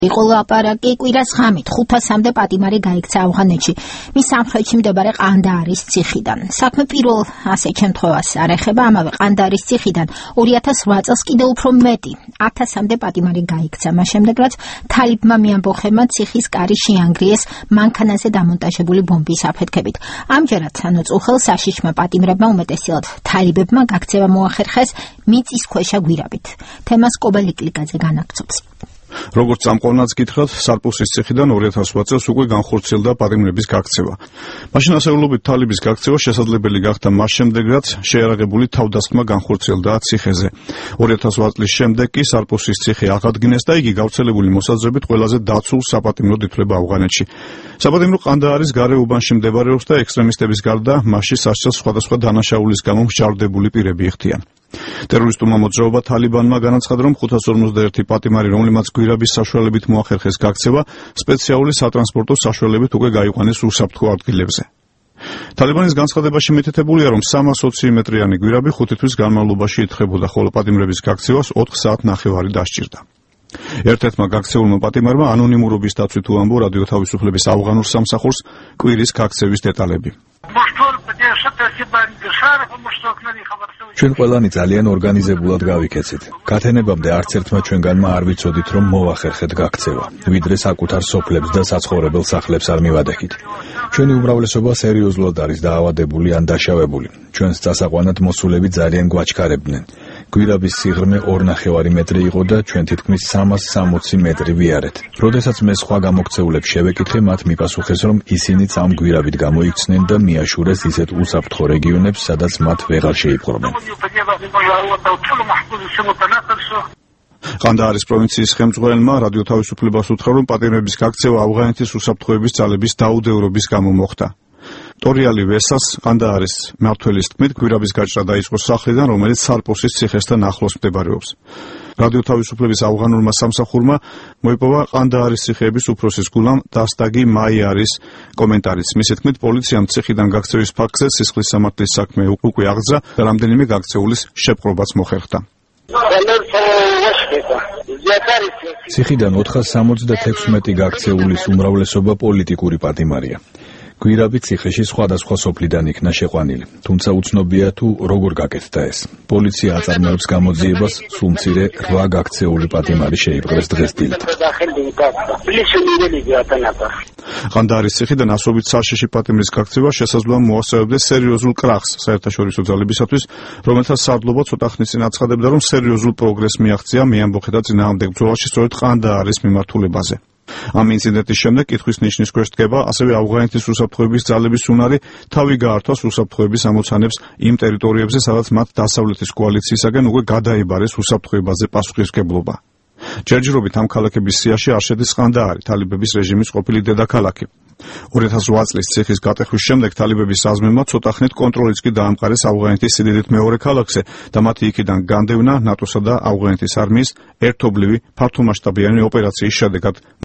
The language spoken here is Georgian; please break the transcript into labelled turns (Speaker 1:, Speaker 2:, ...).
Speaker 1: იყო ლაპარაკი კვირას ღამით 500-მდე პატიმარი გაიქცა ავღანეთში მის სამხრეთში მდებარე ყანდაარის ციხიდან. საქმე პირველ ასეთ შემთხვევას არ ეხება, ამავე ყანდაარის ციხიდან 2008 წელს კიდევ უფრო მეტი 1000-მდე პატიმარი გაიქცა. მას შემდეგ რაც თალიბმა მიამბოხებმა ციხის კარი შეანგრიეს მანქანაზე დამონტაჟებული ბომბის აფეთქებით. ამჯერად წუხელ საშიშმა პატიმრებმა უმეტესად თალიბებმა გაქცევა მოახერხეს მიწისქვეშა გვირაბით. თემას კობელიკლიკაძე განაგრძობს.
Speaker 2: როგორც წამყვანაც გითხრათ, სარპუსის ციხიდან 2008 წელს უკვე განხორციელდა პატიმრების გაქცევა. მაშინ ასეულობით თალიბის გაქცევა შესაძლებელი გახდა მას შემდეგ, რაც შეიარაღებული თავდასხმა განხორციელდა ციხეზე. 2008 წლის შემდეგ კი სარპუსის ციხე აღადგინეს და იგი გავრცელებული მოსაზრებით ყველაზე დაცულ საპატიმროდ ითვლება ავღანეთში. საპატიმრო ყანდაარის გარე უბანში მდებარეობს და ექსტრემისტების გარდა მასში სასჯელს სხვადასხვა დანაშაულის გამო მსჯავრდებული პირები იხდიან. ტერორისტულმა მოძრაობა თალიბანმა განაცხადა, რომ 551 პატიმარი, რომლიმაც გვირაბის საშუალებით მოახერხეს გაქცევა, სპეციალური სატრანსპორტო საშუალებით უკვე გაიყვანეს უსაფრთხო ადგილებზე. თალიბანის განცხადებაში მითითებულია, რომ 320 მეტრიანი გვირაბი 5 თვის განმავლობაში ითხებოდა, ხოლო პატიმრების გაქცევას 4 საათნახევარი დასჭირდა. ერთ-ერთმა გაქცეულმა პატიმარმა ანონიმურობის დაცვით უამბო რადიო თავისუფლების ავღანურ სამსახურს კვირის გაქცევის დეტალები.
Speaker 3: ჩვენ ყველანი ძალიან ორგანიზებულად გავიქეცით. გათენებამდე არც ერთმა ჩვენგანმა არ ვიცოდით, რომ მოვახერხეთ გაქცევა, ვიდრე საკუთარ სოფლებს და საცხოვრებელ სახლებს არ მივადექით. ჩვენი უმრავლესობა სერიოზულად არის დაავადებული ან დაშავებული. ჩვენს წასაყვანად მოსულები ძალიან გვაჩქარებდნენ. გვირაბის სიღრმე 2.5 მეტრი იყო და ჩვენ თითქმის 360 მეტრი ვიარეთ. როდესაც მე სხვა გამოქცეულებს შევეკითხე, მათ მიპასუხეს, რომ ისინიც ამ გვირაბით გამოიქცნენ და მიაშურეს ისეთ უსაფრთხო რეგიონებს, სადაც მათ ვეღარ შეიპყრობენ.
Speaker 2: ყანდაარის პროვინციის ხელმძღვანელმა რადიო თავისუფლებას უთხრა, რომ პატიმრების გაქცევა ავღანეთის უსაფრთხოების ძალების დაუდევრობის გამო მოხდა. ტორიალი ვესას ყანდაარის მმართველის თქმით, გვირაბის გაჭრა დაიწყო სახლიდან, რომელიც სარპუსის ციხესთან ახლოს მდებარეობს. რადიო თავისუფლების ავღანურმა სამსახურმა მოიპოვა ყანდაარის ციხეების უფროსის გულამ დასტაგი მაიარის კომენტარიც. მისი თქმით, პოლიციამ ციხიდან გაქცევის ფაქტზე სისხლის სამართლის საქმე უკვე აღძრა და რამდენიმე გაქცეულის შეპყრობაც მოხერხდა.
Speaker 3: ციხიდან 476 გაქცეულის უმრავლესობა პოლიტიკური პატიმარია. გვირაბი ციხეში სხვადასხვა სოფლიდან იქნა შეყვანილი, თუმცა უცნობია თუ როგორ გაკეთდა ეს. პოლიცია აწარმოებს გამოძიებას, სულ მცირე 8 გაქცეული პატიმარი შეიპყრეს დღეს დილით.
Speaker 2: ყანდაარის ციხიდან ასობით საშიში პატიმრის გაქცევა შესაძლოა მოასწავებდეს სერიოზულ კრახს საერთაშორისო ძალებისათვის, რომელთა სარდლობა ცოტა ხნის წინ აცხადებდა, რომ სერიოზულ პროგრესს მიაღწია მეამბოხეთა წინააღმდეგ ბრძოლაში სწორედ ყანდაარის მიმართულებაზე. ამ ინციდენტის შემდეგ კითხვის ნიშნის ქვეშ დგება ასევე ავღანეთის უსაფრთხოების ძალების უნარი თავი გაართვას უსაფრთხოების ამოცანებს იმ ტერიტორიებზე, სადაც მათ დასავლეთის კოალიციისაგან უკვე გადაიბარეს უსაფრთხოებაზე პასუხისმგებლობა. ჯერჯერობით ამ ქალაქების სიაში არ შედის ყანდაარი, თალიბების რეჟიმის ყოფილი დედაქალაქი. 2008 წლის ციხის გატეხვის შემდეგ თალიბების საზმებმა ცოტა ხნით კონტროლიც კი დაამყარეს ავღანეთის სიდიდით მეორე ქალაქზე და მათი იქიდან განდევნა ნატოსა და ავღანეთის არმიის ერთობლივი ფართომასშტაბიანი ოპერაციის შედეგად